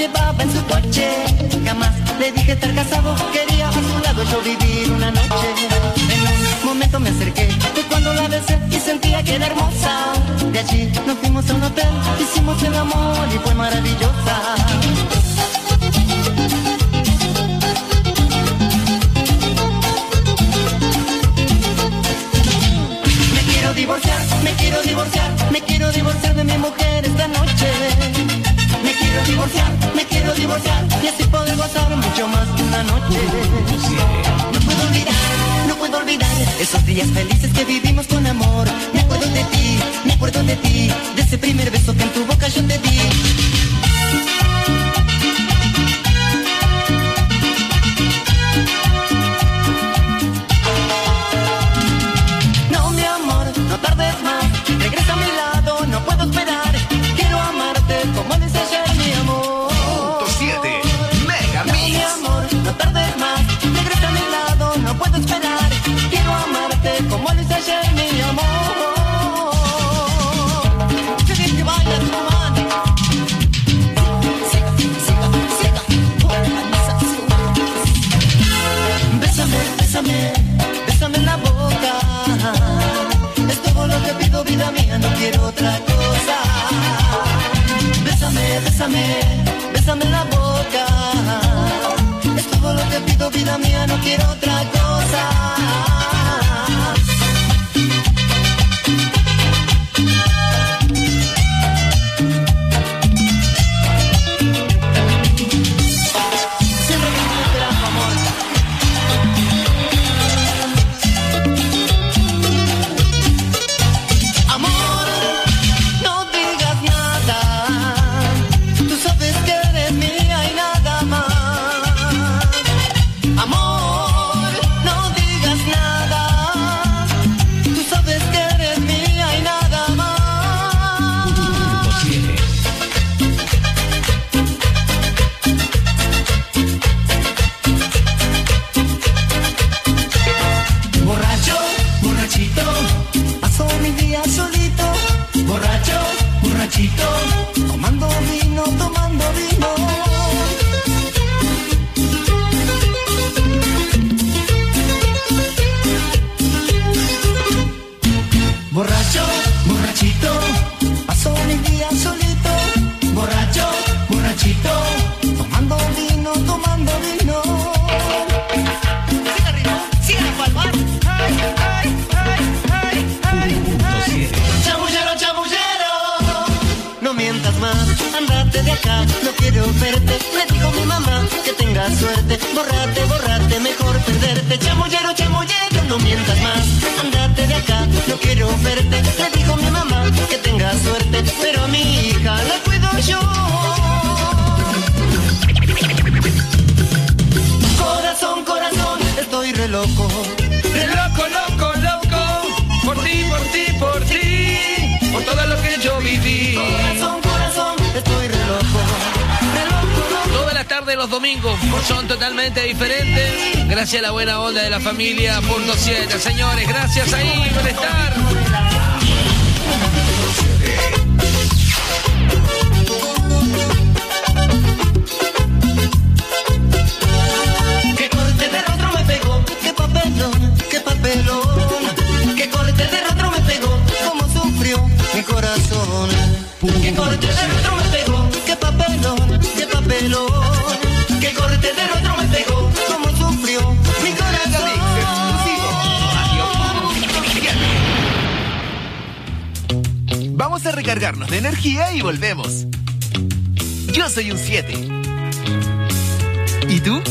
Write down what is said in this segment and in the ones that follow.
llevaba en su coche. Jamás le dije estar casado, quería a su lado yo vivir una noche. En un momento me acerqué, fue cuando la besé y sentía que era hermosa. De allí nos fuimos a un hotel, hicimos el amor y fue maravillosa. Me quiero divorciar de mi mujer esta noche. Me quiero divorciar y así poder gozar mucho más que una noche. No puedo olvidar esos días felices que vivimos con amor. Me acuerdo de ti, de ese primer beso que en tu boca yo te di. Bésame en la boca, es todo lo que pido, vida mía, no quiero otra cosa. Bésame en la boca, es todo lo que pido, vida mía, no quiero otra cosa. Suerte, borrarte, mejor perderte. Chamullero, no mientas más. Andate de acá, no quiero verte. Le dijo mi mamá que tenga suerte, pero a mi hija la cuido yo. Corazón, estoy re loco. Re loco. Por ti. Por todo lo que yo viví. Corazón, estoy re loco. Todas las tardes, los domingos, son totalmente diferentes. Gracias a la buena onda de la familia Punto 7. Señores, gracias ahí por estar. Qué corte de rostro me pegó, qué papelón. Qué corte de rostro me pegó, cómo sufrió mi corazón. Qué corte de rostro me pegó, qué papelón. Qué corte de rostro me pegó, cómo sufrió mi corazón. Vamos a recargarnos de energía y volvemos. Yo soy un 7. ¿Y tú?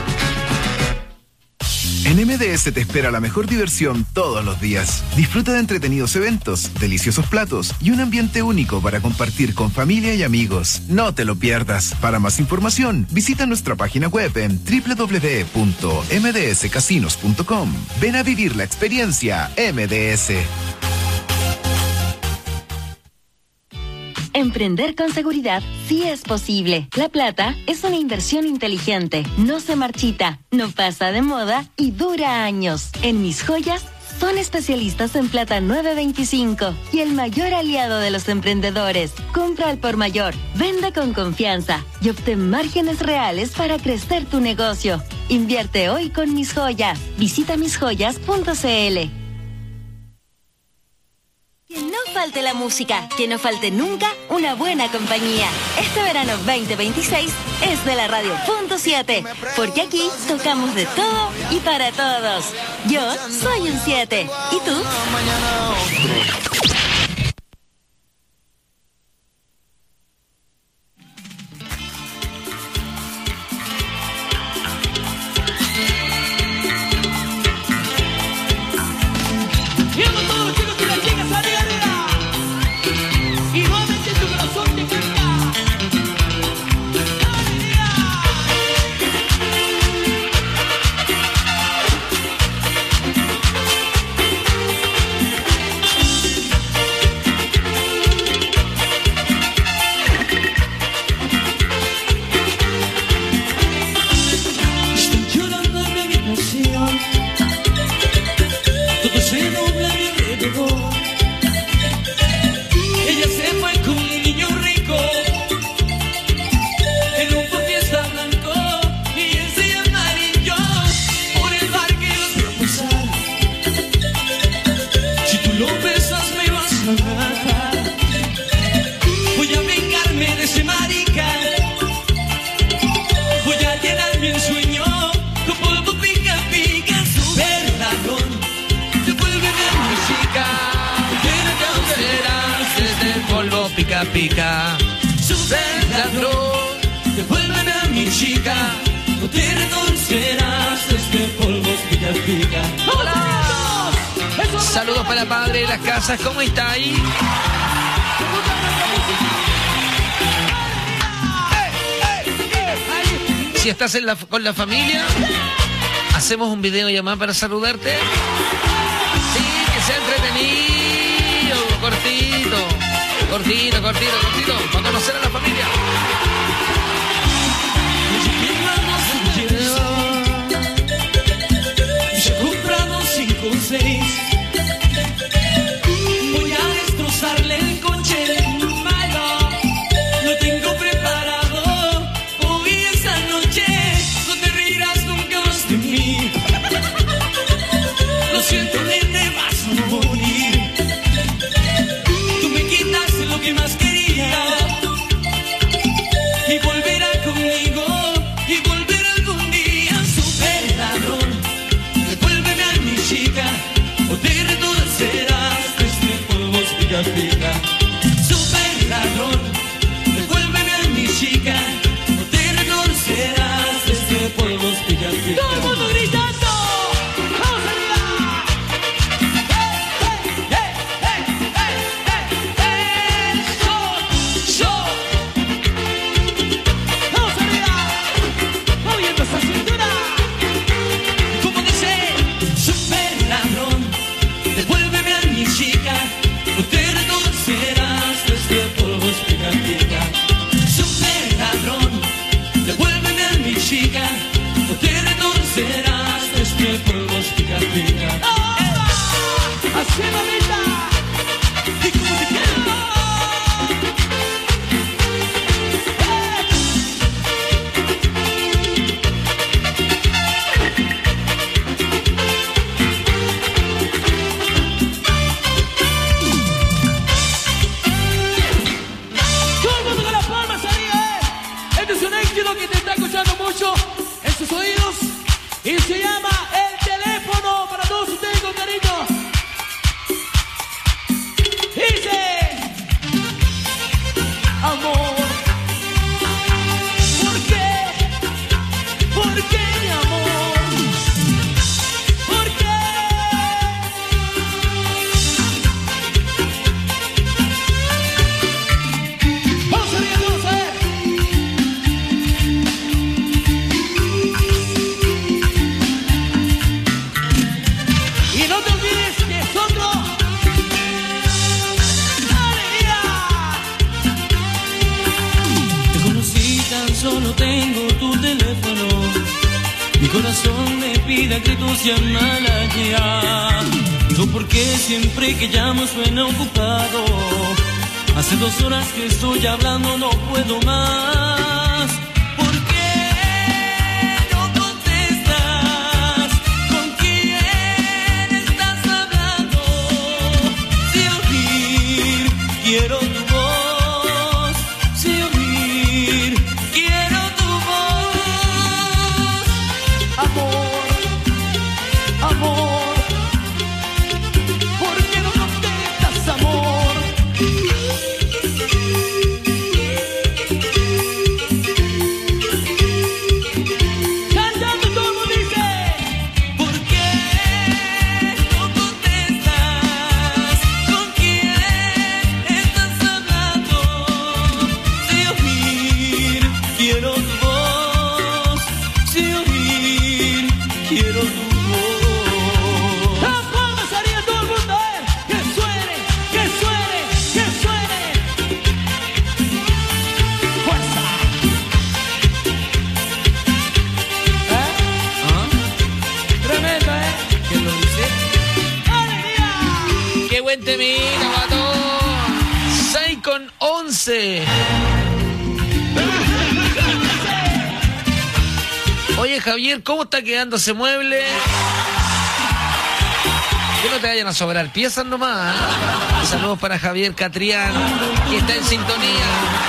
En MDS te espera la mejor diversión todos los días. Disfruta de entretenidos eventos, deliciosos platos y un ambiente único para compartir con familia y amigos. No te lo pierdas. Para más información, visita nuestra página web en www.mdscasinos.com. Ven a vivir la experiencia MDS. Emprender con seguridad sí es posible. La plata es una inversión inteligente, no se marchita, no pasa de moda y dura años. En Mis Joyas son especialistas en plata 925 y el mayor aliado de los emprendedores. Compra al por mayor, vende con confianza y obtén márgenes reales para crecer tu negocio. Invierte hoy con Mis Joyas. Visita misjoyas.cl. Que no falte la música, que no falte nunca una buena compañía. Este verano 2026 es de la Radio.7, porque aquí tocamos de todo y para todos. Yo soy un 7. ¿Y tú? Pica, super ladrón, devuélveme a mi chica, no te reconocerás, este polvo pica pica. ¡Hola! Saludos para padre de las casas, ¿cómo está ahí? Si estás con la familia, hacemos un video llamado para saludarte. Sí, que sea entretenido, cortito, para conocer a la familia. Ya compramos 5 o 6. Voy a destrozarle el coche malo. Lo tengo preparado. Hoy esa noche no te reirás nunca más de mí. Lo siento, nene, vas a morir. Tú me quitaste lo que más quería. Y volverá conmigo. Y volverá algún día. Super ladrón, devuélveme a mi chica. O te reconocerás que este polvo es pica pica. Super ladrón, devuélveme a mi chica. O te reconocerás que este polvo es pica pica. ¡Todo el mundo gritando! ¡Vamos arriba! ¡Vamos arriba! ¡Moviendo esa cintura! Como dice, super ladrón, devuélveme a mi chica, no te reconocerás que este polvo es pica pica. Super ladrón, devuélveme a mi chica, no te reconocerás que este polvo es pica pica. ¡Así, mamita! ¡Y como te quiero! Todo el mundo con las palmas arriba, Este es un éxito que te está escuchando mucho en sus oídos y se llama El Teléfono para todos ustedes con cariño. Dice, amor, ¿por qué? ¿Por qué, mi amor? ¿Por qué? Vamos a ver, vamos a ver. Y no te olvides que es otro. ¡Alegría! Te conocí, tan solo tengo tu teléfono. Mi corazón me pide que tú seas mala ya. Digo porque siempre que llamo suena ocupado. Hace 2 horas que estoy hablando, no puedo más. ¿Por qué no contestas? ¿Con quién estás hablando? Si oír quiero tu voz, si oír quiero tu voz. Amor, amor, ¿por qué no contestas, amor? Cantando como dice, ¿por qué no contestas? ¿Con quién estás hablando? Si oír quiero tu voz, si oír quiero tu voz. ¡Las palmas haría todo el mundo! ¡Que suene, que suene, que suene! ¡Fuerza! Tremendo, ¿Quién lo dice? ¡Alegría! ¡Qué buen temita, guatón! 6:11. Oye, Javier, ¿cómo está quedando ese mueble? Que no te vayan a sobrar piezas nomás. Saludos para Javier Catrián, que está en sintonía.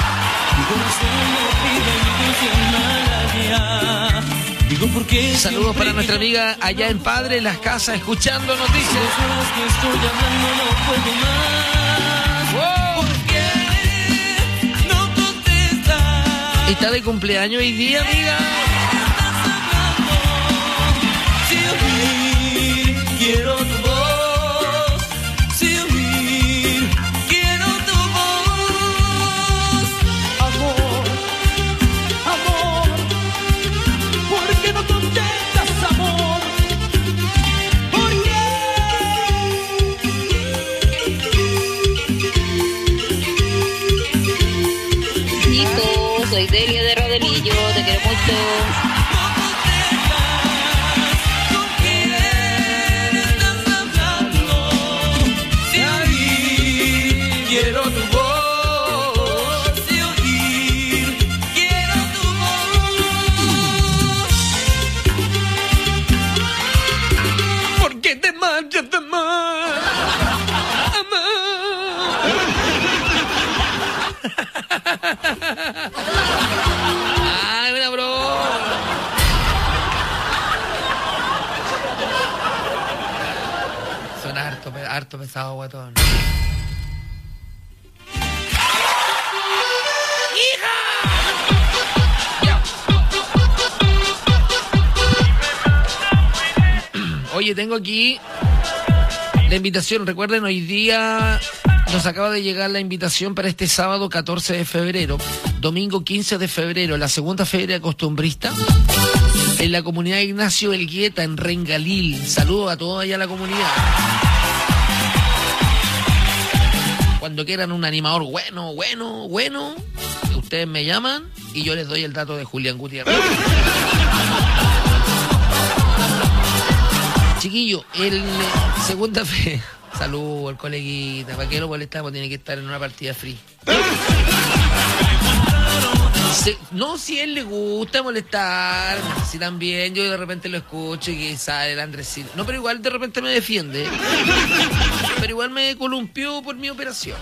Digo porque Saludos para nuestra amiga allá en Padre Las Casas, escuchando noticias. que estoy hablando no puedo más. ¿Por qué no contestas? ¿Está de cumpleaños hoy día, amiga? Si oír quiero tu voz, si oír quiero tu voz. Amor, amor, ¿por qué no contestas, amor? ¿Por qué? Nico, soy Delia de Rodelillo, te quiero mucho. ¿Con quién estás hablando? Si oír quiero tu voz, si oír quiero tu voz. ¿Por qué te marchas de más? Ay, mira, bro. Son harto pesado, guatón. ¡Hija! Ya. Oye, tengo aquí la invitación. Recuerden, hoy día nos acaba de llegar la invitación para este sábado 14 de febrero, domingo 15 de febrero, la segunda feria costumbrista en la comunidad Ignacio Elgueta, en Rengalil. Saludos a toda allá la comunidad. Cuando quieran un animador bueno, ustedes me llaman y yo les doy el dato de Julián Gutiérrez. Chiquillo, el segunda fe. Saludos al coleguita. ¿Para qué lo molestamos? Tiene que estar en una partida free. No, si a él le gusta molestar, si también yo de repente lo escucho y que sale el Andresito. No, pero igual de repente me defiende. Pero igual me columpió por mi operación.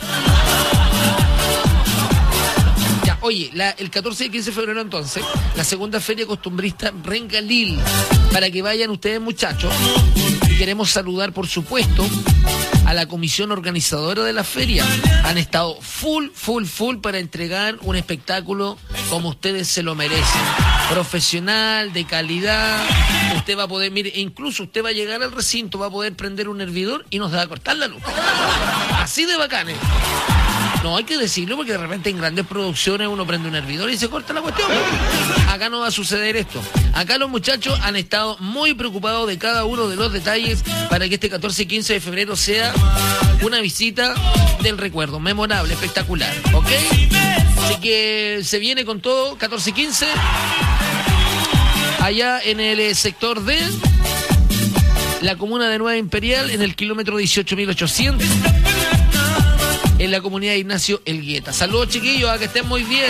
Ya, oye, el 14 y 15 de febrero entonces, la segunda feria costumbrista Rengalil, para que vayan ustedes, muchachos. Y queremos saludar, por supuesto, a la comisión organizadora de la feria. Han estado full para entregar un espectáculo como ustedes se lo merecen. Profesional, de calidad. Usted va a poder, mire, incluso usted va a llegar al recinto, va a poder prender un hervidor y nos va a cortar la luz. Así de bacanes. No hay que decirlo porque de repente en grandes producciones uno prende un hervidor y se corta la cuestión. Acá no va a suceder esto. Acá los muchachos han estado muy preocupados de cada uno de los detalles para que este 14 y 15 de febrero sea una visita del recuerdo, memorable, espectacular, ¿ok? Así que se viene con todo, 14 y 15, allá en el sector de la comuna de Nueva Imperial, en el kilómetro 18.800, en la comunidad de Ignacio Elgueta. Saludos, chiquillos, a que estén muy bien.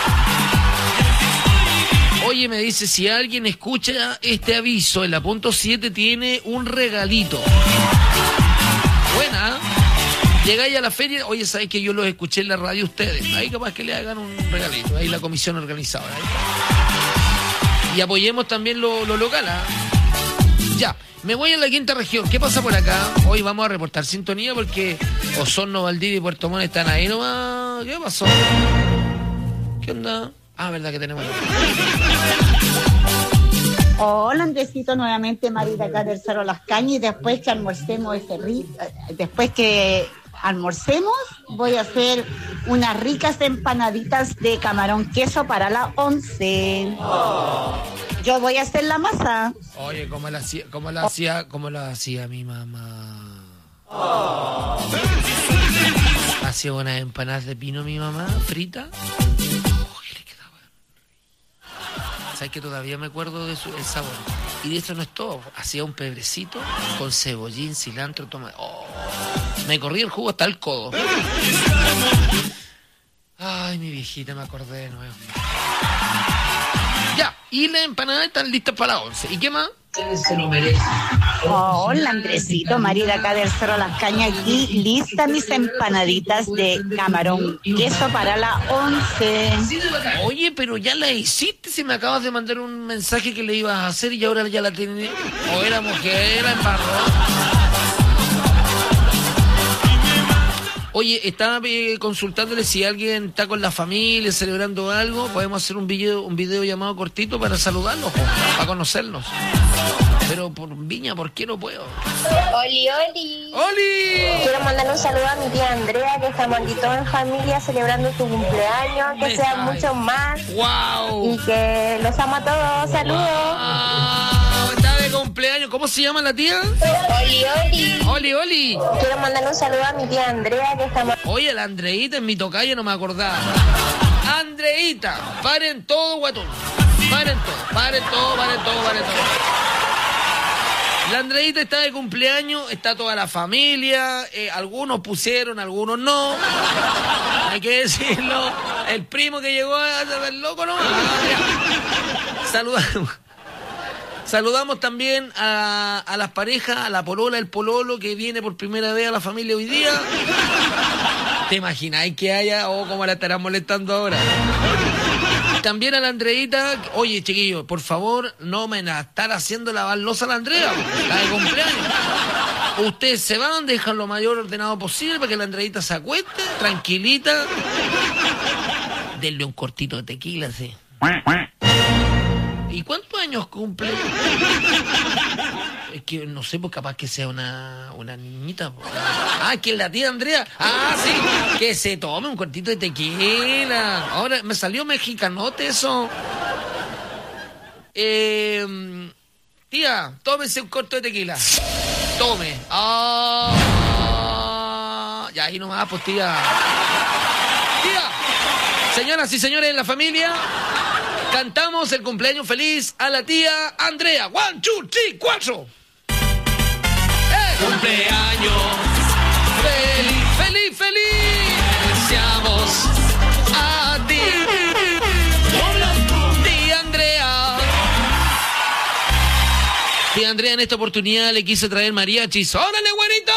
Oye, me dice, si alguien escucha este aviso, en la punto 7 tiene un regalito. Buena, ¿eh? Llegáis a la feria, oye, sabéis que yo los escuché en la radio ustedes. Ahí capaz que le hagan un regalito, ahí la comisión organizadora. Y apoyemos también lo local, ¿eh? Ya, me voy a la quinta región. ¿Qué pasa por acá? Hoy vamos a reportar sintonía porque Osorno, Valdivia y Puerto Montt están ahí nomás. ¿Qué pasó? ¿Qué onda? Ah, verdad que tenemos. Hola, Andresito, nuevamente Marita acá del Cerro Las Cañas, y después que almorcemos, voy a hacer unas ricas empanaditas de camarón queso para la 11. Yo voy a hacer la masa. Oye, ¿cómo la hacía mi mamá? Hacía unas empanadas de pino mi mamá, frita. ¿Sabes que todavía me acuerdo de el sabor? Y de esto no es todo. Hacía un pebrecito con cebollín, cilantro, tomate. Oh, me corría el jugo hasta el codo. Ay, mi viejita, me acordé de nuevo. Ya, y las empanadas están listas para la 11. ¿Y qué más? Se lo merece. Hola, Andresito, Marita acá del Cerro Las Cañas, aquí lista mis empanaditas de camarón queso para la 11. Oye, pero ya la hiciste, si me acabas de mandar un mensaje que le ibas a hacer y ahora ya la tienes. O era mujer, era embarró. Oye, estaba consultándole si alguien está con la familia celebrando algo. Podemos hacer un video llamado cortito para saludarlos, para conocerlos. Pero por Viña, ¿por qué no puedo? ¡Oli, oli! ¡Oli! Quiero mandar un saludo a mi tía Andrea, que estamos aquí todos en familia celebrando su cumpleaños, que sean muchos más. ¡Wow! Y que los amo a todos. ¡Saludos! Wow, está de cumpleaños. ¿Cómo se llama la tía? ¡Oli, oli! ¡Oli, oli! Quiero mandar un saludo a mi tía Andrea, que estamos... Oye, la Andreita en mi tocayo no me acordaba. Andreita, paren todo, guatón. Paren todo. La Andreita está de cumpleaños, está toda la familia, algunos pusieron, algunos no. Hay que decirlo. El primo que llegó a hacer el loco, ¿no? Saludamos también a las parejas, a la polola, el pololo que viene por primera vez a la familia hoy día. ¿Te imagináis que haya? ¿Cómo la estarán molestando ahora? También a la Andreita. Oye, chiquillos, por favor, no me la están haciendo lavar losa a la Andrea, la de cumpleaños. Ustedes se van, dejan lo mayor ordenado posible para que la Andreita se acueste, tranquilita. Denle un cortito de tequila, sí. ¿Y cuántos años cumple? Es que no sé, pues capaz que sea una niñita. Ah, que es la tía Andrea. Ah, sí, que se tome un cortito de tequila. Ahora me salió mexicanote eso. Tía, tómese un corto de tequila. Tome. Ya ahí nomás, pues tía. Tía, señoras y señores de la familia, cantamos el cumpleaños feliz a la tía Andrea. 1, 2, 3, 4. Cumpleaños feliz, feliz, feliz. Deseamos a ti, tía Andrea. Tía Andrea en esta oportunidad le quiso traer mariachis. ¡Órale, güerito!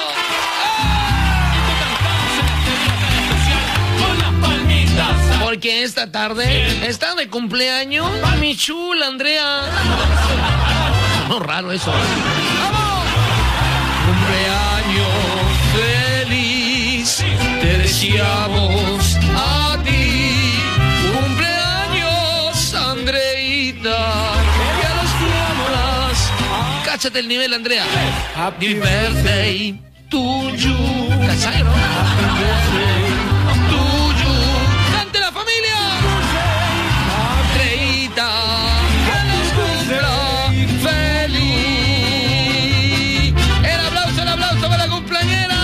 Porque esta tarde está de cumpleaños mi chula Andrea. No, raro eso. ¡Vamos! Cumpleaños feliz, te deseamos a ti. Cumpleaños, Andreita. Y a los flores. Cáchate el nivel, Andrea. Happy birthday to you. ¿Cachai, no? Happy birthday to you. ¡Cante la familia! Andreita, que nos cumpla feliz. El aplauso para la cumpleañera.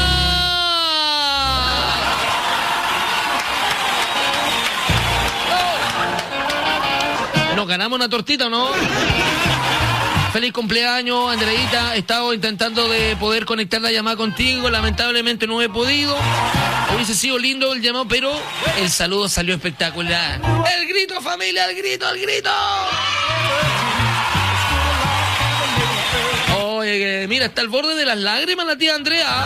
¿Nos ganamos una tortita o no? Feliz cumpleaños, Andreita. He estado intentando de poder conectar la llamada contigo. Lamentablemente no he podido. Hubiese sido lindo el llamado, pero el saludo salió espectacular. ¡El grito, familia! ¡El grito, el grito! Oye, mira, está al borde de las lágrimas la tía Andrea.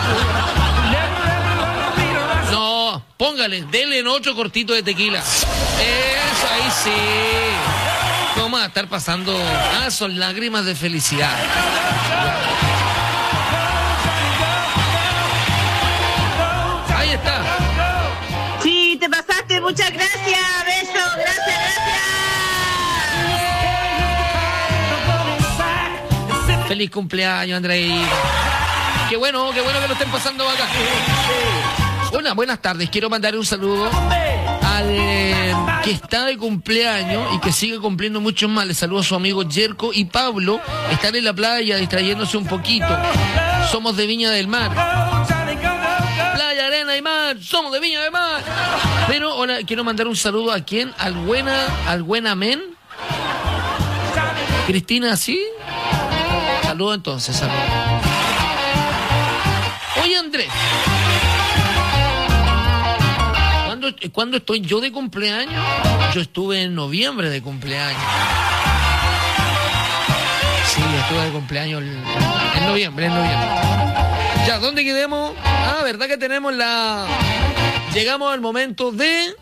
No, póngale, denle en 8 cortitos de tequila. Eso, ahí sí. Vamos a estar pasando... son lágrimas de felicidad. Ahí está. Sí, te pasaste, muchas gracias. Beso, gracias. Feliz cumpleaños, Andreita. Qué bueno que lo estén pasando acá. Hola, buenas tardes. Quiero mandar un saludo al que está de cumpleaños y que sigue cumpliendo muchos más. Les saludo a su amigo Yerko y Pablo. Están en la playa distrayéndose un poquito. Somos de Viña del Mar. Playa, arena y mar. Somos de Viña del Mar. Pero ahora quiero mandar un saludo a quién. Al buena men. Cristina, ¿sí? Saludo entonces, saludo. Oye, Andrés. ¿Cuándo estoy yo de cumpleaños? Yo estuve en noviembre de cumpleaños. Sí, estuve de cumpleaños en noviembre. Ya, ¿dónde quedemos? ¿Verdad que tenemos Llegamos al momento de...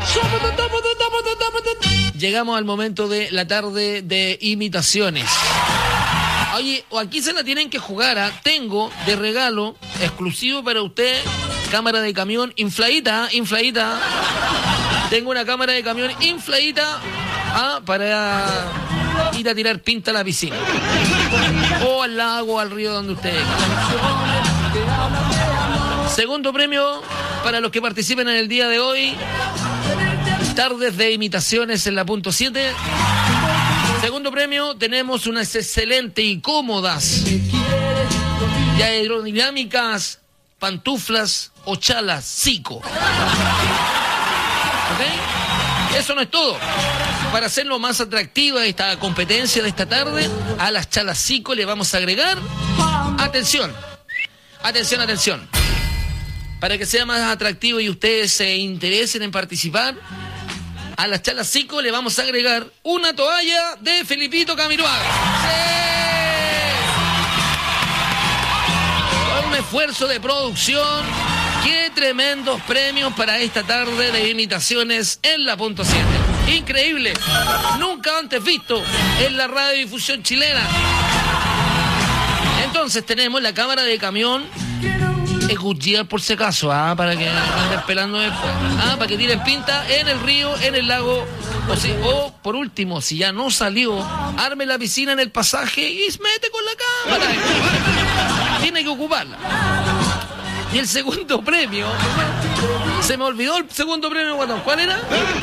Llegamos al momento de la tarde de imitaciones. Oye, aquí se la tienen que jugar, Tengo de regalo, exclusivo para usted, cámara de camión infladita. Tengo una cámara de camión infladita para ir a tirar pinta a la piscina. O al lago, al río, donde usted. Segundo premio para los que participen en el día de hoy. Tardes de imitaciones en la punto 7. Segundo premio, tenemos unas excelentes y cómodas y aerodinámicas pantuflas o chalas Zico. ¿Ok? Eso no es todo. Para hacerlo más atractiva esta competencia de esta tarde, a las chalas Zico le vamos a agregar... Atención. Para que sea más atractivo y ustedes se interesen en participar... A las chalas Zico le vamos a agregar una toalla de Felipito Camiroaga. ¡Sí! Con un esfuerzo de producción. ¡Qué tremendos premios para esta tarde de imitaciones en la punto 7! ¡Increíble! Nunca antes visto en la radiodifusión chilena. Entonces tenemos la cámara de camión. Escuchar por si acaso, para que anden pelando después, para que tiren pinta en el río, en el lago, o por último, si ya no salió, arme la piscina en el pasaje y se mete con la cámara. Tiene que ocuparla. Y el segundo premio, se me olvidó el segundo premio, ¿cuál era?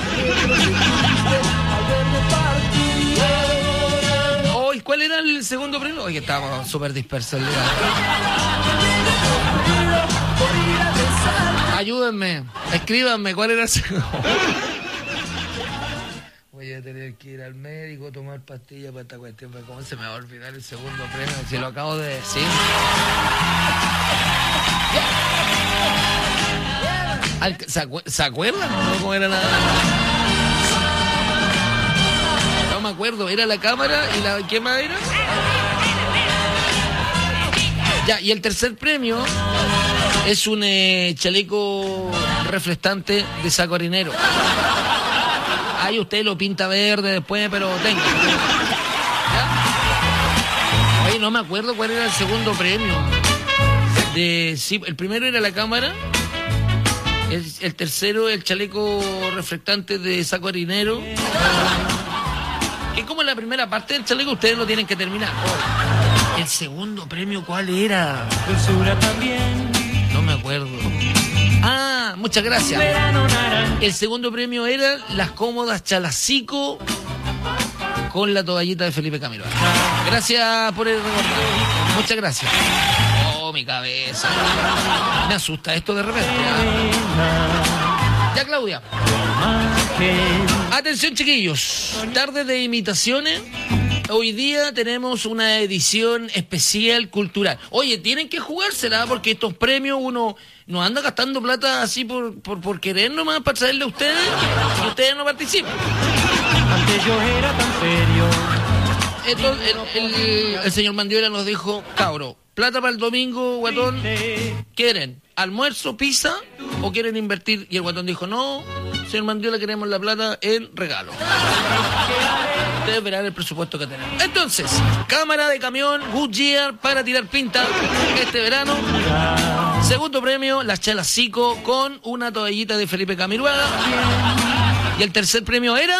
¿Cuál era el segundo premio? Oye, estábamos súper dispersos el día. Ayúdenme, escríbanme cuál era el segundo. Voy a tener que ir al médico, tomar pastillas para esta cuestión, pero ¿cómo se me va a olvidar el segundo premio? Si lo acabo de decir. ¿Se acuerdan? ¿No? ¿Cómo era nada? No me acuerdo, era la cámara y la... ¿Qué más era? Ya, y el tercer premio es un chaleco reflectante de saco harinero. Ahí usted lo pinta verde después, pero tenga. ¿Ya? Oye, no me acuerdo cuál era el segundo premio. Sí, el primero era la cámara. El tercero, el chaleco reflectante de saco harinero. Que como en la primera parte del chaleco ustedes lo tienen que terminar. El segundo premio, ¿cuál era? No me acuerdo. Muchas gracias. El segundo premio era las cómodas chalas Zico con la toallita de Felipe Camilo. Gracias por el recordado. Muchas gracias. Oh, mi cabeza. Me asusta esto de repente. Ya, Claudia. Atención, chiquillos. Tarde de imitaciones Hoy día tenemos una edición especial cultural. Oye, tienen que jugársela porque estos premios uno no anda gastando plata así por querer nomás para traerle a ustedes y ustedes no participan. Antes yo era tan serio. Entonces, el señor Mandiola nos dijo, cabro, plata para el domingo, guatón, ¿quieren almuerzo, pizza o quieren invertir? Y el guatón dijo, no, señor Mandiola, queremos la plata en regalo. Ustedes verán el presupuesto que tenemos. Entonces, cámara de camión Goodyear para tirar pinta este verano. Segundo premio, las chelas Zico con una toallita de Felipe Camiruaga. Y el tercer premio era...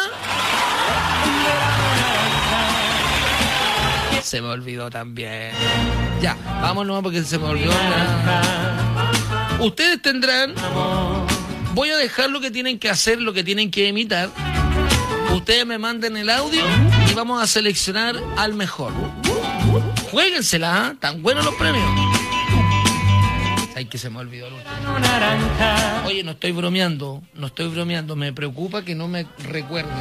Se me olvidó también. Ya, vámonos porque se me olvidó. Ustedes tendrán... Voy a dejar lo que tienen que hacer, lo que tienen que imitar. Ustedes me manden el audio y vamos a seleccionar al mejor. Juéguensela, ¿eh? Tan buenos los premios. Ay, que se me olvidó el último. Oye, no estoy bromeando, me preocupa que no me recuerden.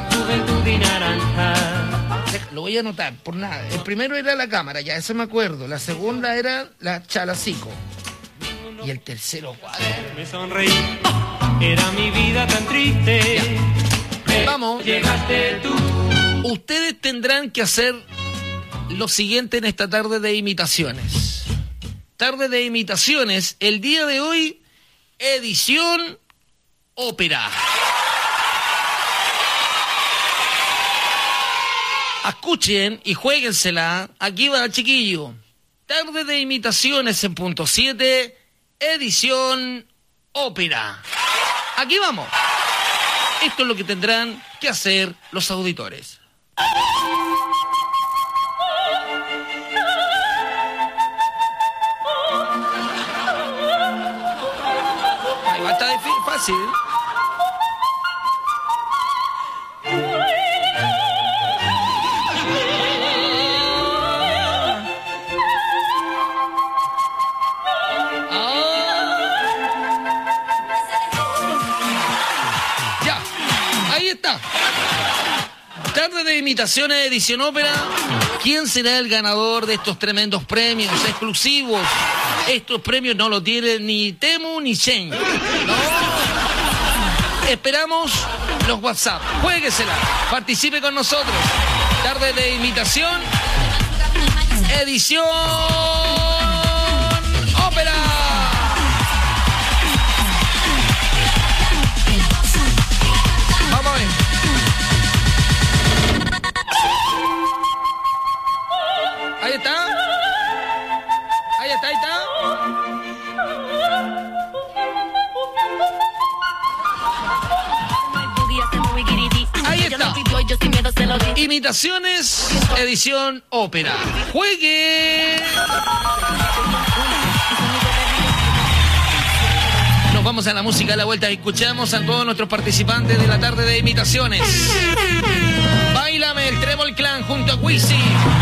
Lo voy a anotar, por nada. El primero era la cámara, ya ese me acuerdo. La segunda era la Chalacico. Y el tercero, ¿cuál? Me sonreí, era mi vida tan triste. Ya. Vamos. Llegaste tú. Ustedes tendrán que hacer lo siguiente en esta tarde de imitaciones. Tarde de imitaciones, el día de hoy, edición ópera. Escuchen y juéguensela. Aquí va, chiquillo. Tarde de imitaciones en punto 7, edición ópera. Aquí vamos. Esto es lo que tendrán que hacer los auditores. Ahí va, está fácil. Tarde de imitaciones, edición ópera. ¿Quién será el ganador de estos tremendos premios exclusivos? Estos premios no lo tienen ni Temu ni Shen. No. Esperamos los WhatsApp. Juéguesela. Participe con nosotros. Tarde de imitación, edición ópera. Vamos a ver. Ahí está. Ahí está, ahí está. Ahí está. Imitaciones, edición ópera. ¡Juegue! Nos vamos a la música a la vuelta y escuchamos a todos nuestros participantes de la tarde de imitaciones. Báilame el Trébol Clan junto a Wizzy.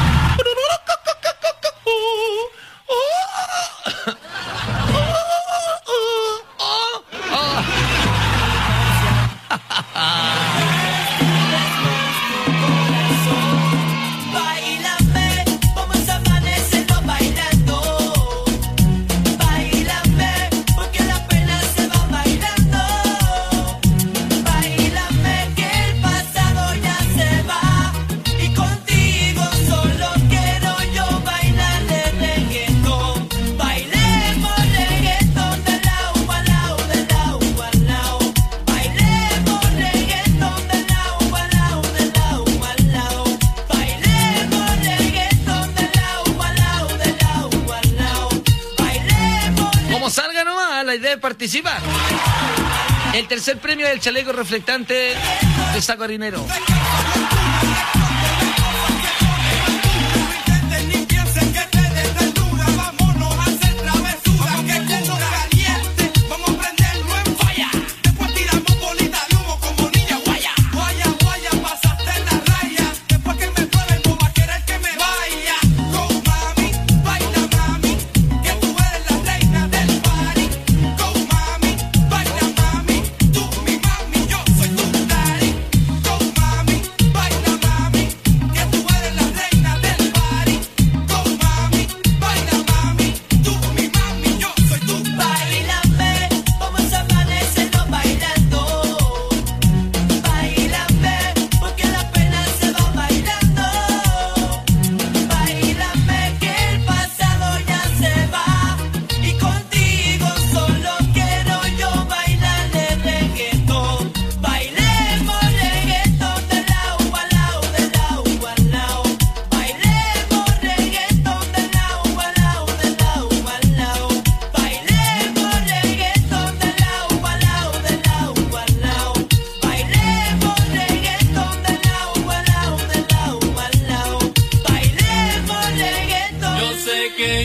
Participar. El tercer premio es el chaleco reflectante de Saco Harinero. Mami,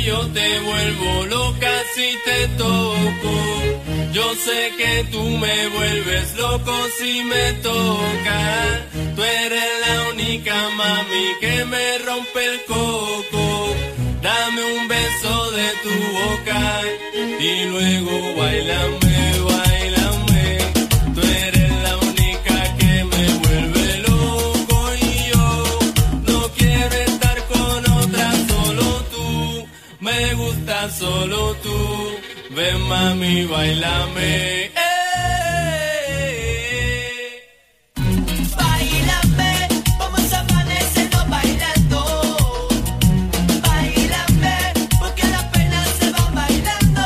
yo te vuelvo loca si te toco. Yo sé que tú me vuelves loco si me tocas. Tú eres la única mami que me rompe el coco. Dame un beso de tu boca y luego bailame, bailame. Tú eres la única que me vuelve loco y yo no quiero estar con otra, solo tú. Me gusta solo tú. Ven mami, bailame. Bailame, vamos a amanecernos bailando. Bailame, porque las penas se van bailando.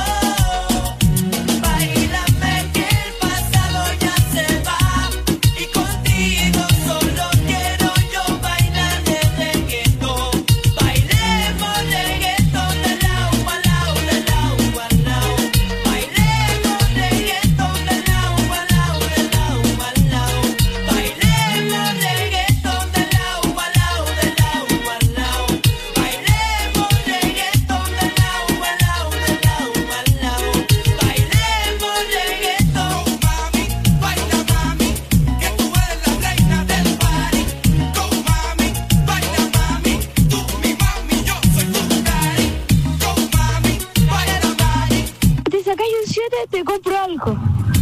Bailame, que el pasado ya se va. Y contigo solo quiero yo bailar el reggaetón. Bailemos reggaetón de lado a lado, de lado a lado. Bailemos reggaetón de lado a lado, de lado a lado. Bailemos reggaetón de lado a lado, de lado a lado. Bailemos reggaetón de lado a lado, de lado a lado. Bailemos reggaetón. Mami, baila mami, que tú eres la reina del party. Go mami, baila mami, tú mi mami, yo soy tu daddy. Go mami, baila mami. Te sacáis un 7, te compro algo.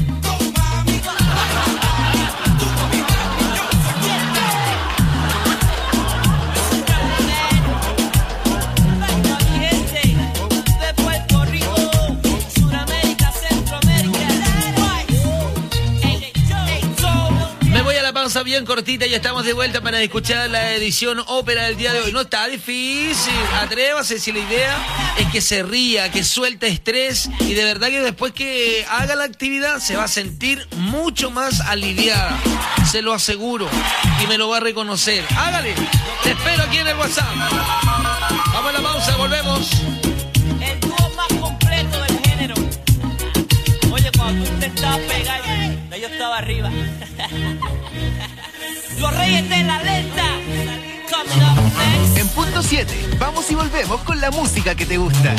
De Puerto Rico, Sudamérica, Centroamérica. Me voy a la pausa bien cortita y estamos de vuelta para escuchar la edición ópera del día de hoy. No está difícil, atrévase si la idea es que se ría, que suelte estrés y de verdad que después que haga la actividad se va a sentir mucho más aliviada. Se lo aseguro y me lo va a reconocer. Hágale, te espero aquí en el WhatsApp. Vamos a la pausa, volvemos. El dúo más completo del género. Oye, cuando tú te estabas pegado, yo estaba arriba. Los reyes de la lenta. Coming up next. En punto 7, vamos y volvemos con la música que te gusta.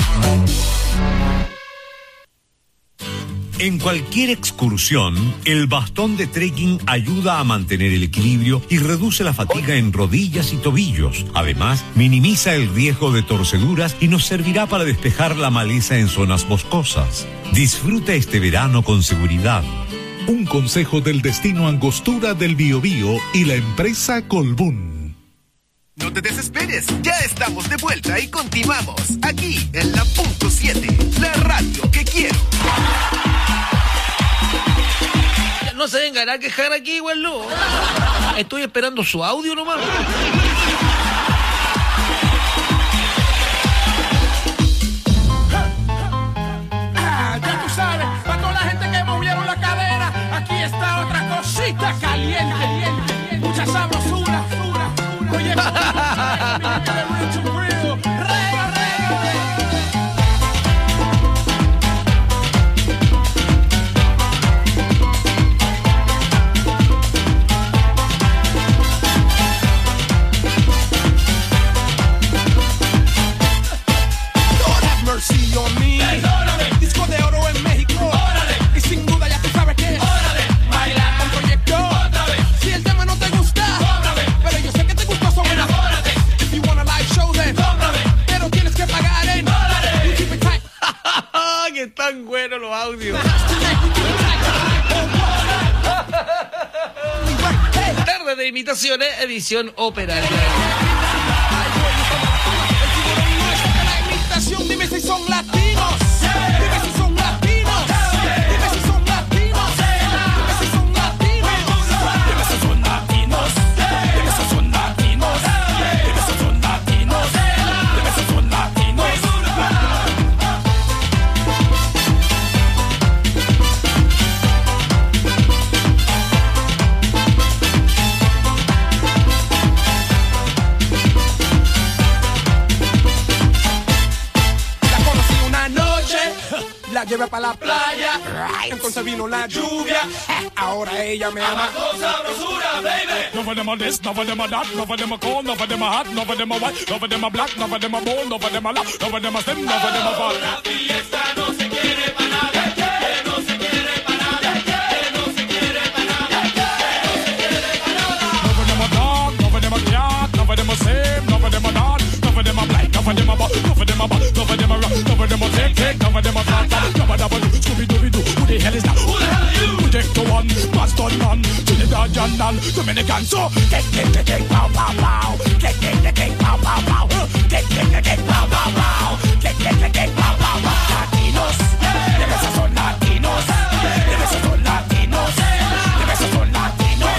En cualquier excursión, el bastón de trekking ayuda a mantener el equilibrio y reduce la fatiga en rodillas y tobillos. Además, minimiza el riesgo de torceduras y nos servirá para despejar la maleza en zonas boscosas. Disfruta este verano con seguridad. Un consejo del Destino Angostura del Biobío y la empresa Colbún. No te desesperes, ya estamos de vuelta y continuamos aquí en la punto 7, la radio que quiero. No se vengan a quejar aquí, igual no. Estoy esperando su audio nomás. Ya tú sabes, para toda la gente que movieron la cadera, aquí está otra cosita caliente, mucha sabrosura. Oye, mercy on me. Disco de oro en México. Y sin duda ya tú sabes que bailar con proyecto. Si el tema no te gusta, pero yo sé que te gustó sobre la. If you want a live show then, pero tienes que pagar en you keep it tight. ¡Qué tan buenos los audios! Tarde de imitaciones, edición ópera. Dime si son latinos. Dime si son latinos. Dime si son latinos. Dime si son latinos. Dime si son latinos. Dime si son latinos. Dime si son latinos. Dime si son latinos. La conocí una Entonces vino la lluvia, ahora ella me ama. Con sabrosura, baby. None of them are this, none of them are that, none of them are cold, none of them are hot, none of them are white, none of them are black, none of them are bold, none of them are loud, none of them are slim, none of them are fat. La fiesta no se quiere para nada. Same, none of them are not, none of them are black, none of them are bad, none of them are bad, none of them are rock, none of them are take, none of them are fat, none of them are Scooby-Dooby-Doo, who the hell is that? Who the hell are you? We take the one, Boston man, Trinidad and Dominican, so take, pow, pow, pow, take, pow, pow, pow, take, pow, pow, pow, take, pow, pow, pow, Latinos, de besos son latinos, de besos son latinos, de besos son latinos.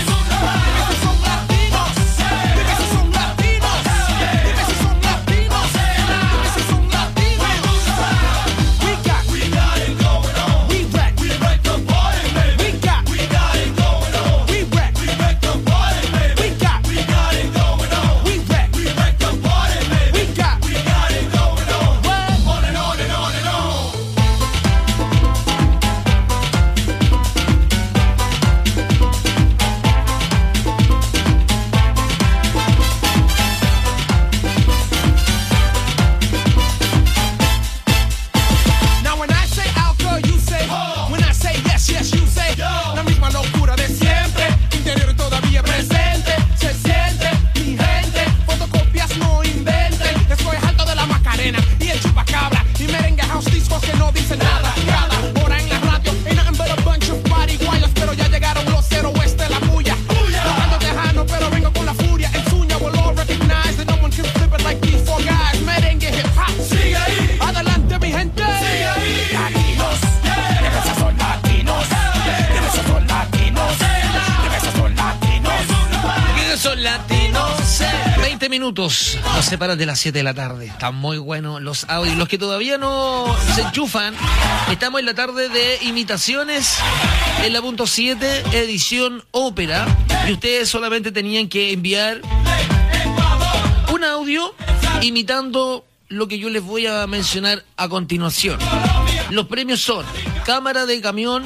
Minutos nos separan de las 7 de la tarde. Están muy buenos los audios. Los que todavía no se enchufan, estamos en la tarde de imitaciones en la punto 7, edición ópera. Y ustedes solamente tenían que enviar un audio imitando lo que yo les voy a mencionar a continuación. Los premios son cámara de camión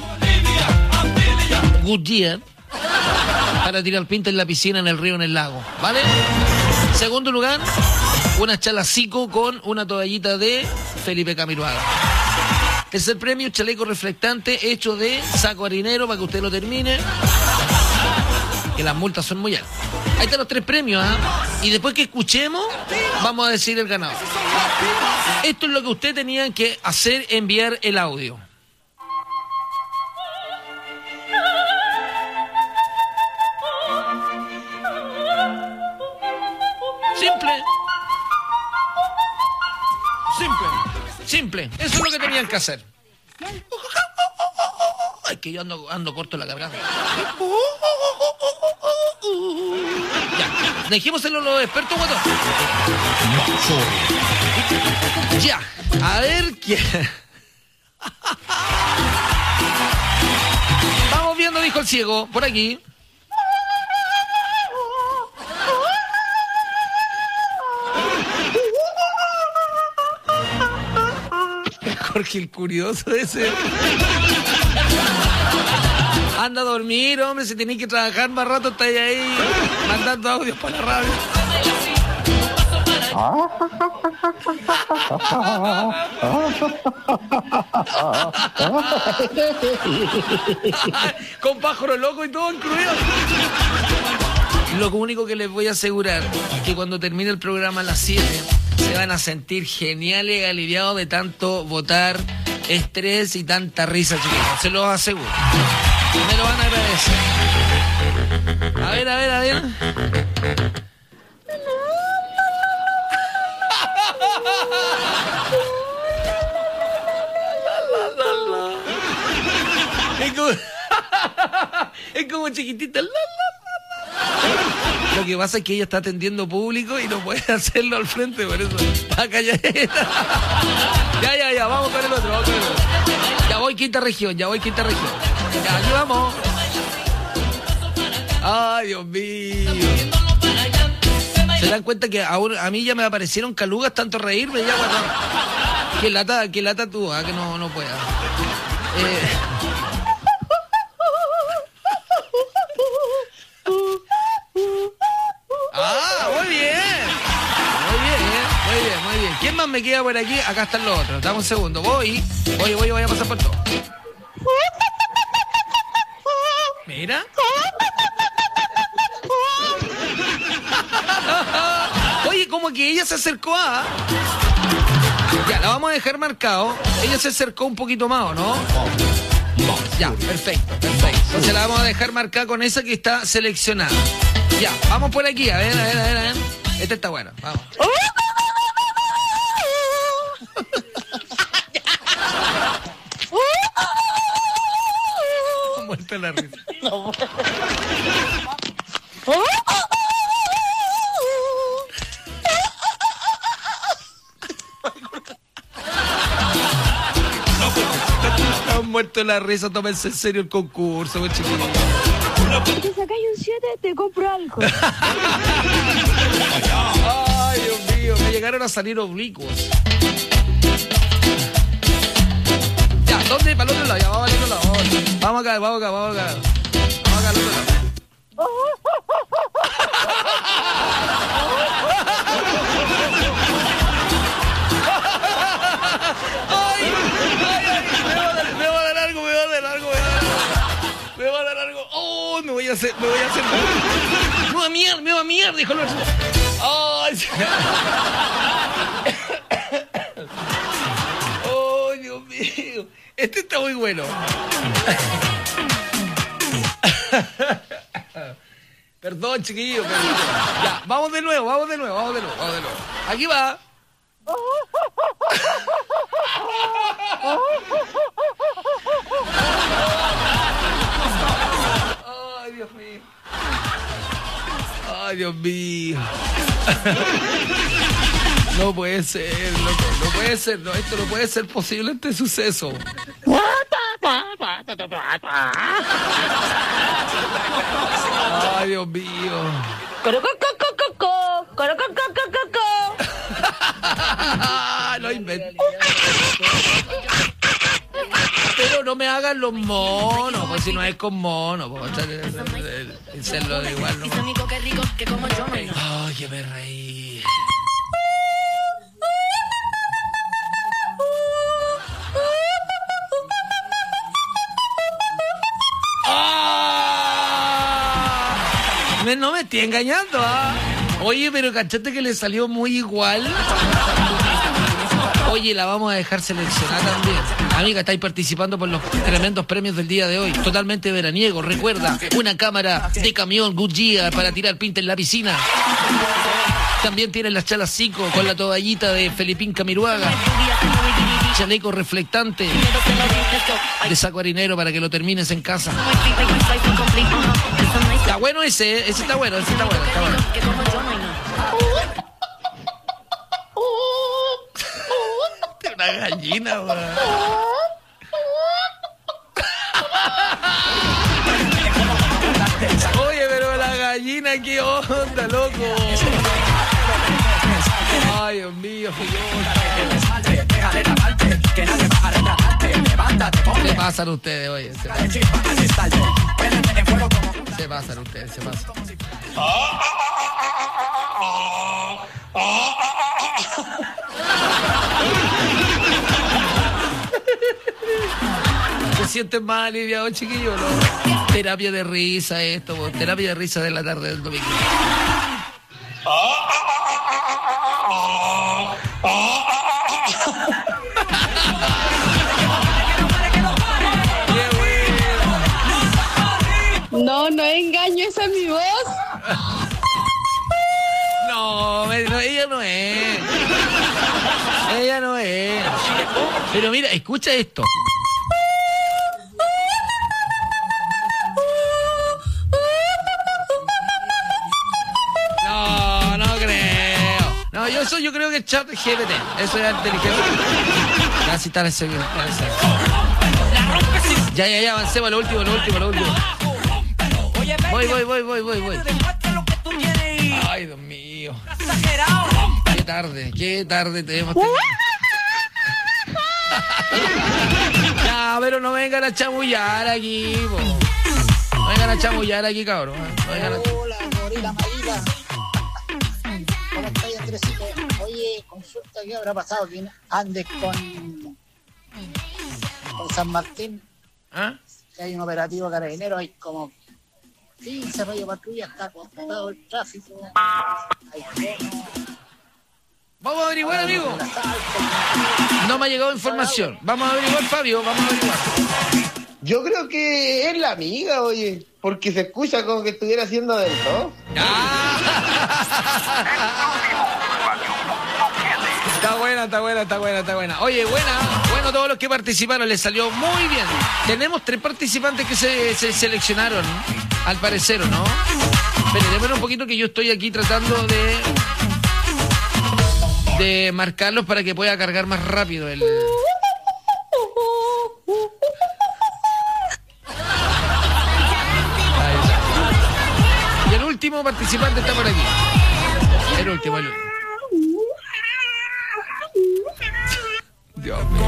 Goodyear para tirar pinta en la piscina, en el río, en el lago, ¿vale? Segundo lugar, una chalacico con una toallita de Felipe Camiroaga. Tercer premio, chaleco reflectante hecho de saco harinero para que usted lo termine. Que las multas son muy altas. Ahí están los 3 premios, ¿eh? Y después que escuchemos, vamos a decir el ganador. Esto es lo que usted tenía que hacer, enviar el audio. Simple. Eso es lo que tenían que hacer. Ay, que yo ando corto en la garganta. Ya, dejémoselo a los expertos, guato. Ya, a ver quién. Vamos viendo, dijo el ciego, por aquí. Jorge el curioso ese. Anda a dormir, hombre, si tenés que trabajar más rato, está ahí mandando audios para la radio. Con pájaro loco y todo incluido. Lo único que les voy a asegurar es que cuando termine el programa a las 7 se van a sentir geniales y aliviados de tanto votar, estrés y tanta risa, chiquillos. Se los aseguro. Me lo van a agradecer. A ver. Es como chiquitita. Lo que pasa es que ella está atendiendo público y no puede hacerlo al frente, por eso está calladita. Ya, vamos con el otro, Ya voy quinta región. Ya, aquí vamos. Ay, Dios mío. ¿Se dan cuenta que a mí ya me aparecieron calugas tanto reírme? Ya, guatón. Qué lata tú, que no pueda. Muy bien. ¿Quién más me queda por aquí? Acá están los otros. Dame un segundo. Voy a pasar por todo. Mira. Oye, como que ella se acercó a... Ya, la vamos a dejar marcado. Ella se acercó un poquito más, ¿o no? Ya, perfecto. Entonces la vamos a dejar marcada con esa que está seleccionada. Ya, vamos por aquí. A ver. Este está bueno. Vamos. Muerta la risa. No. Han muerto la risa, tómense en serio el concurso, pues, chiquillos. Si te sacáis un 7, te compro algo. Ay, Dios mío, me llegaron a salir oblicuos. Ya, ¿dónde? Para el otro lado, ya, vamos al otro lado. Vamos acá. Vamos acá al otro lado. Me va a dar algo. Oh, me voy a hacer. Me va a miar, dijo el otro. Ay, oh, Dios mío. Este está muy bueno. Perdón, chiquillo. Ya, vamos de nuevo. Aquí va. Ay, Dios mío. No puede ser, loco. No puede ser. No, esto no puede ser posible, este suceso. Ay, Dios mío. No inventes. Pero no me hagan los monos, pues si no es con monos, pues hacerlo de igual, ¿no? Ay, que me reí. No me estoy engañando, ¿ah? Oye, pero cachate que le salió muy igual. Oye, la vamos a dejar seleccionar también. Amiga, estáis participando por los tremendos premios del día de hoy. Totalmente veraniego. Recuerda, una cámara de camión Goodyear para tirar pinta en la piscina. También tienen las chalas 5 con la toallita de Felipín Camiruaga. Chaleco reflectante de saco harinero para que lo termines en casa. Está bueno ese está bueno. Una gallina, weón. Oye, pero la gallina, ¿qué onda, loco? Ay, Dios mío, se pasan ustedes, oye. Se pasan ustedes. ¿Se sienten más aliviados, chiquillos? ¿No? Terapia de risa esto, vos. Terapia de risa de la tarde del domingo. No engaño, esa es mi voz. No, ella no es. Ella no es. Pero mira, escucha esto. No creo. No, yo creo que es chat GPT. Eso es inteligente. Casi está ese. Ya, avancemos a lo último. Voy. Ay, Dios mío. Qué tarde tenemos. Ya, pero no vengan a chamullar aquí, po. No vengan a chamullar aquí, cabrón. No vengan a... Hola, Gorila Maguila. ¿Cómo estás, Andresito? Oye, consulta, ¿qué habrá pasado? Que andes con San Martín. ¿Ah? Que hay un operativo carabinero, hay como 15 radio patrullas, está complicado el tráfico. Vamos a averiguar, amigo. No me ha llegado información. Vamos a averiguar, Fabio, vamos a averiguar. Yo creo que es la amiga, oye, porque se escucha como que estuviera haciendo del todo. Está buena. Oye, bueno todos los que participaron, les salió muy bien. Tenemos 3 participantes que se seleccionaron, al parecer, ¿o no? Pero déjame un poquito que yo estoy aquí tratando de marcarlos para que pueda cargar más rápido el... Y el último participante está por aquí. El último. Dios mío.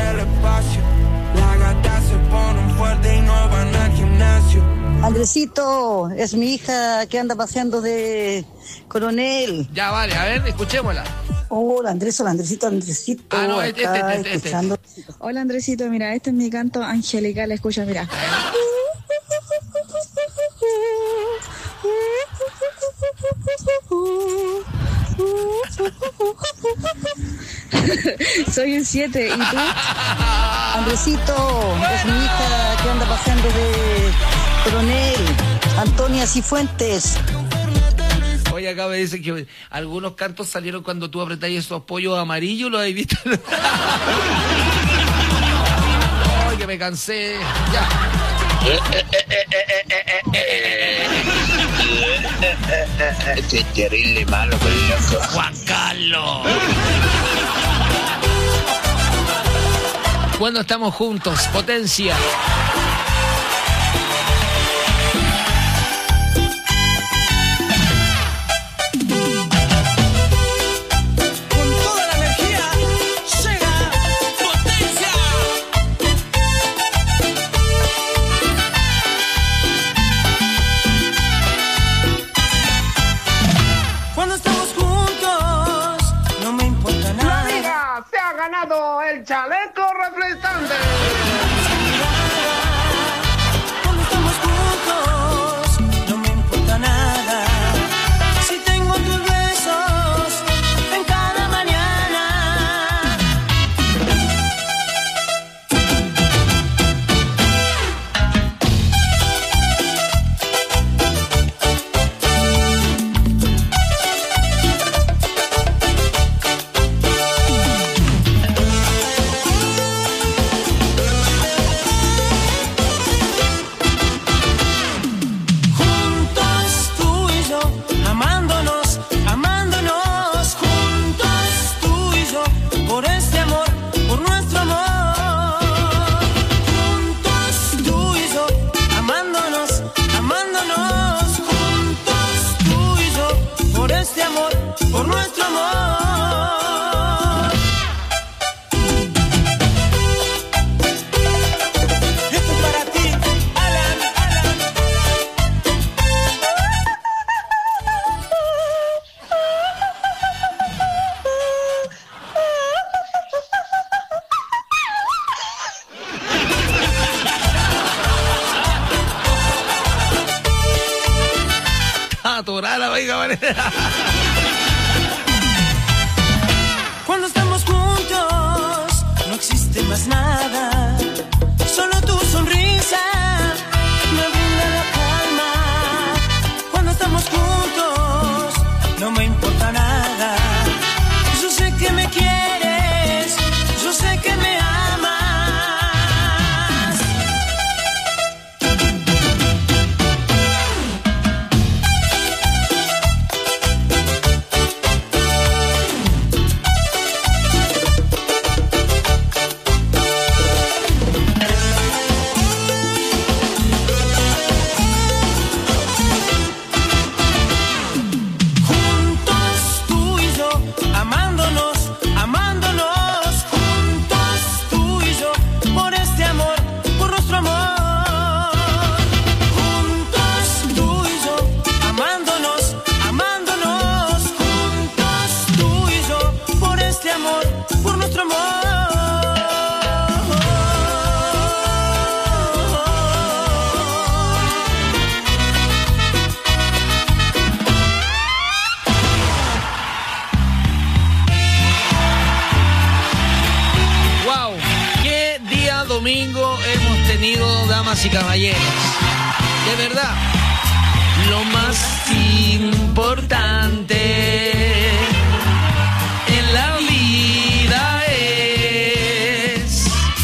Andresito, es mi hija que anda paseando de Coronel. Ya, vale, a ver, escuchémosla. Hola, Andresito. Ah, no, este. Hola, Andresito, mira, este es mi canto angelical, escucha, mira. Soy un 7, ¿y tú? Andresito, es mi hija que anda paseando de Coronel, Antonia Cifuentes. Oye, acá me dicen que algunos cantos salieron cuando tú apretáis esos pollos amarillos, ¿lo habéis visto? Ay, que me cansé. Ya. Este es terrible malo, pero loco. Juan Carlos. Cuando estamos juntos, potencia. El chaleco reflectante. Cuando estamos juntos, no me importa nada. Si tengo tus besos en cada mañana. Cuando estamos juntos, no existe más nada. Solo tu sonrisa me brinda la calma. Cuando estamos juntos, no me importa nada. Yo sé que me quieres, yo sé que me amas. damas y caballeros. De verdad, lo más importante en la vida es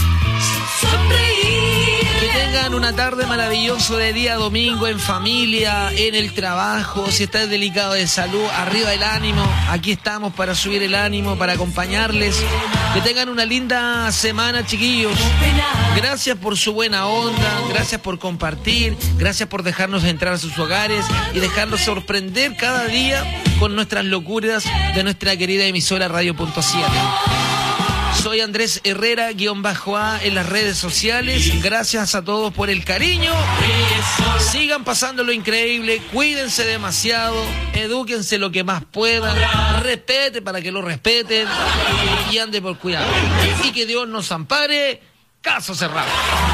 sonreír. Que tengan una tarde maravillosa de día domingo en familia, en el trabajo. Si estás delicado de salud, arriba el ánimo. Aquí estamos para subir el ánimo, para acompañarles. Que tengan una linda semana, chiquillos. Gracias por su buena onda, gracias por compartir, gracias por dejarnos entrar a sus hogares y dejarnos sorprender cada día con nuestras locuras de nuestra querida emisora Radio.7. Soy Andrés Herrera, _A en las redes sociales. Gracias a todos por el cariño. Sigan pasando lo increíble, cuídense demasiado, edúquense lo que más puedan, respete para que lo respeten y ande por cuidado. Y que Dios nos ampare. Caso cerrado.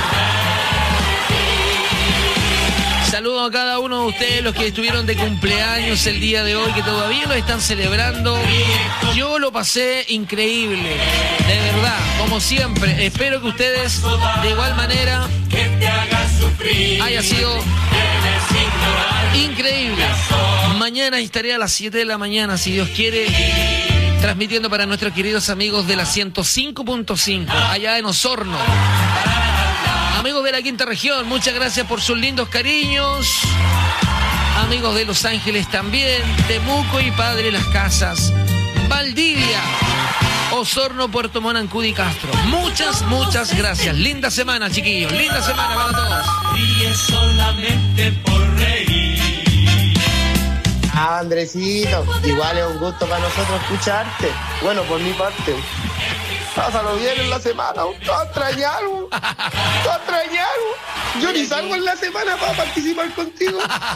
Saludos a cada uno de ustedes, los que estuvieron de cumpleaños el día de hoy, que todavía lo están celebrando. Yo lo pasé increíble, de verdad, como siempre. Espero que ustedes, de igual manera, haya sido increíble. Mañana estaré a las 7 de la mañana, si Dios quiere, transmitiendo para nuestros queridos amigos de la 105.5, allá en Osorno. Amigos de la quinta región, muchas gracias por sus lindos cariños. Amigos de Los Ángeles también, Temuco y Padre Las Casas, Valdivia, Osorno, Puerto Montt, Ancud y Castro. Muchas gracias. Linda semana, chiquillos. Linda semana para todos. Ríe solamente por reír. Andresito, igual es un gusto para nosotros escucharte. Bueno, por mi parte. Pásalo bien en la semana, te vas a extrañar. Yo ni salgo en la semana para participar contigo.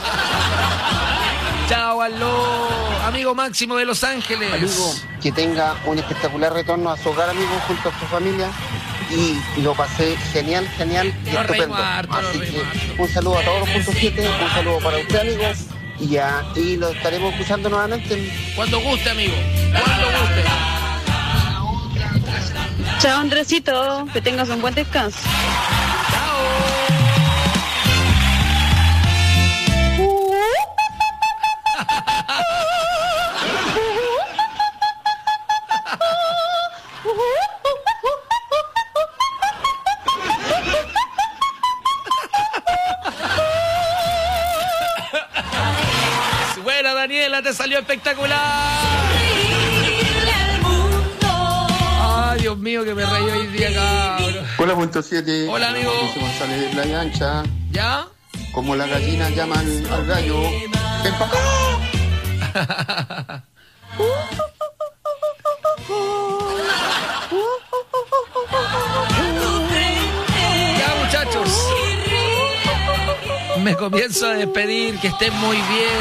Chao, aló, amigo Máximo de Los Ángeles. Amigo, que tenga un espectacular retorno a su hogar, amigo, junto a su familia. Y lo pasé genial y estupendo. Así que un saludo a todos los puntos 7, un saludo para usted, amigos. Y lo estaremos escuchando nuevamente. Cuando guste, amigo. Cuando guste. Chao, Andresito, que tengas un buen descanso. Buena, Daniela, te salió espectacular. Dios mío, que me reí hoy día, cabrón. Hola, punto 7. Hola, amigo. José González de Playa Ancha. ¿Ya? Como la gallina llama al gallo. ¡Ven pa' acá! Ya, muchachos. Me comienzo a despedir. Que estén muy bien.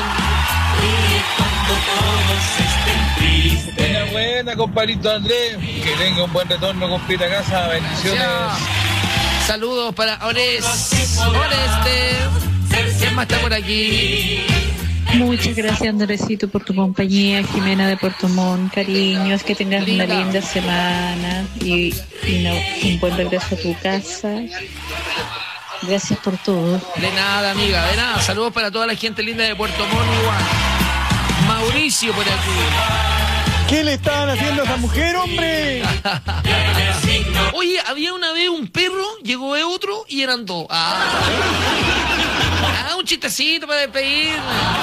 Buena, compadrito Andrés. Que tenga un buen retorno, compita, a casa. Bendiciones. Ya. Saludos para Oreste. ¿Quién más está por aquí? Muchas gracias, Andresito, por tu compañía. Jimena de Puerto Montt, cariños, que tengas una linda semana y un buen regreso a tu casa. Gracias por todo. De nada, amiga, de nada. Saludos para toda la gente linda de Puerto Montt igual. Mauricio por aquí. ¿Qué le estaban haciendo a esa mujer, hombre? Oye, había una vez un perro, llegó otro y eran dos. Un chistecito para despedirme.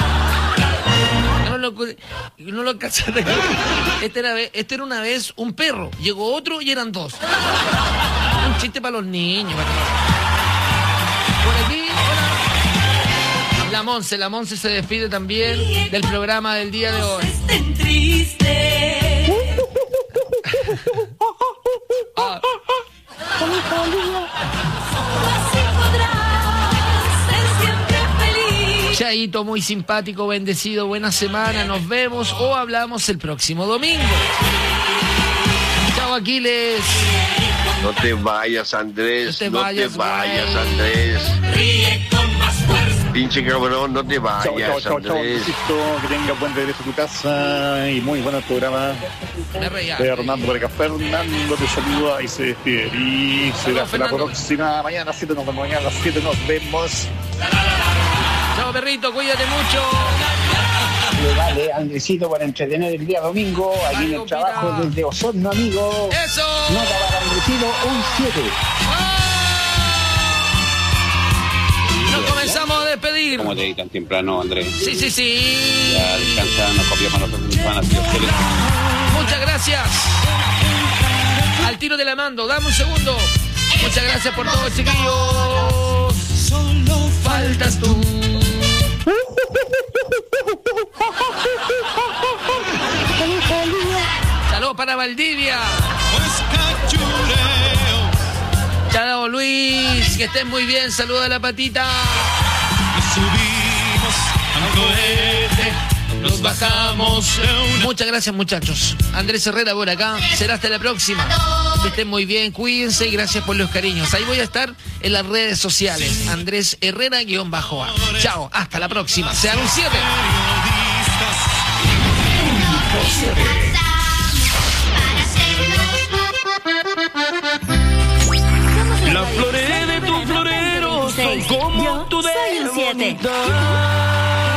No lo alcanzaste. Este era una vez un perro, llegó otro y eran dos. Un chiste para los niños. Por aquí, hola. La Monse se despide también del programa del día de hoy. Chaito, muy simpático, bendecido, buena semana, nos vemos o hablamos el próximo domingo. Chao, Aquiles. No te vayas, Andrés. No te vayas, Andrés. Ríe con más fuerza. Pinche noche, cabrón, no te vayas, Chao, Andrés. besito, que tengas buen regreso a tu casa y muy buen programa. Me reía. Fernando por acá, Fernando te saluda y se despide. Y será hasta la próxima mañana a las 7, nos vemos mañana a las 7, nos vemos. Chao, perrito, cuídate mucho. Vale, Andresito, para entretener el día domingo, aquí en el trabajo desde Osorno, amigo. ¡Eso! Nota para Andresito, un 7. Nos comenzamos a despedir. ¿Cómo te di tan temprano, Andrés? Sí. Ya descansa, nos copiamos los panas, Dios quiere. Muchas gracias. Al tiro de la mando, dame un segundo. Muchas gracias por todo, chiquillos. Solo faltas tú. Saludos para Valdivia. Chao, Luis, que estés muy bien. Saludos a la patita. Subimos al cohete, nos bajamos. Muchas gracias, muchachos. Andrés Herrera por acá. Será hasta la próxima. Que estén muy bien, cuídense y gracias por los cariños. Ahí voy a estar en las redes sociales. Andrés Herrera _A. Chao, hasta la próxima. Sean un 7. Las flores de tu florero son como tu soy un 7. bonita.